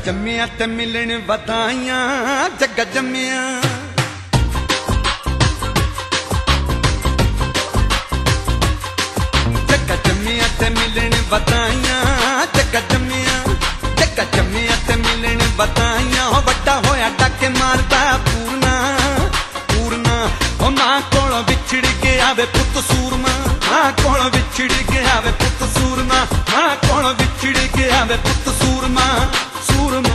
जम्मिया ते मिलन बधाइयां जग्गा जम्मिया। जग्गा जम्मिया ते मिलन बधाइयां जग्गा जम्मिया। जग्गा जम्मिया ते मिलन बधाइयां हो बड़ा होया डाके मारदा पूरना पूरना। ओ मां कोलों बिछड़ गया वे पुत सूरमा। मां कोलों बिछड़ गया वे पुत सूरमा। मां कोलों बिछड़ गया वे पुत सूरमा सूरमा।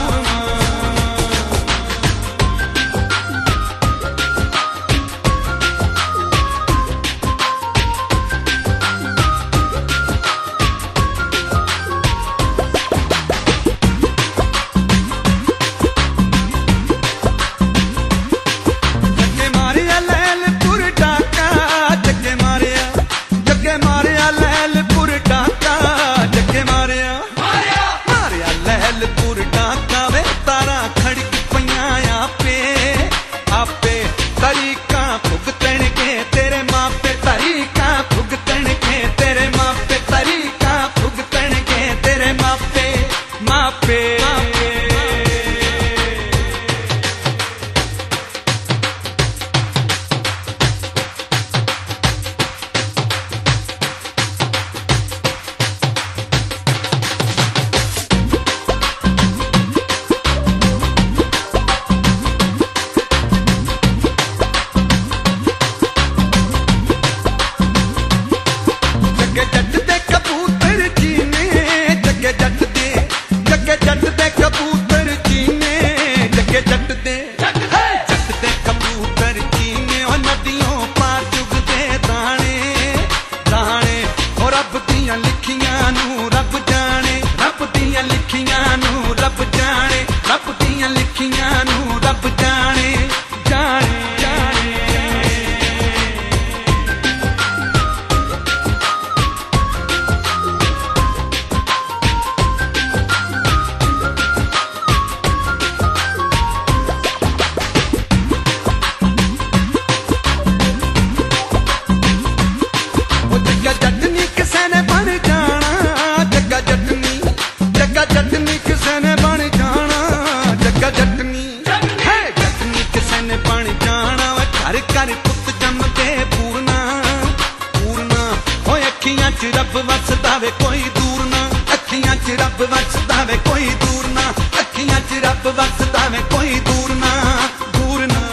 रब वसदा वे कोई दूर ना। अखियां च रब वसदा वे कोई दूर ना। अखियां च रब वसदा वे कोई दूर ना दूर ना।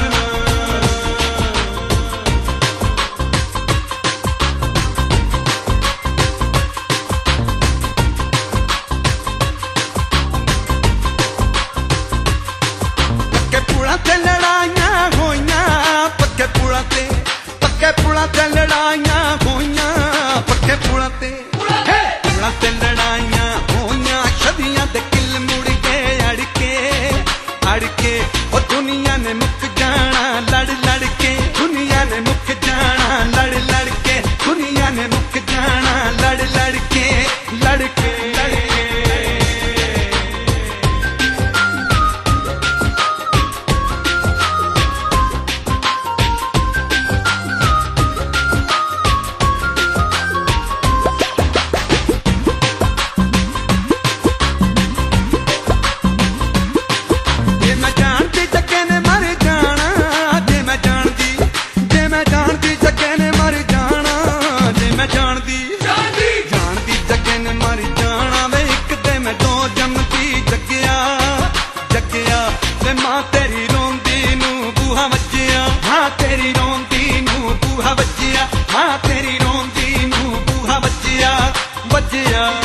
पक्के पुला ते लड़ाइयां होइयां पक्के पुला ते लड़ाइयां होइयां। पक्के पुला ते लड़ाइयां होइयां छदियां ते किल मुड़ के अड़के अड़के। ओ दुनिया ने मुक जाना लड़ लड़ के। दुनिया ने मुक जाना लड़ लड़ के। दुनिया ने मुक जाना लड़ लड़ के लड़ के लड़ के। तेरी रोंदी नू बूहा बज्जिया। हाँ तेरी रोंदी नू बूहा बज्जिया बज्जिया।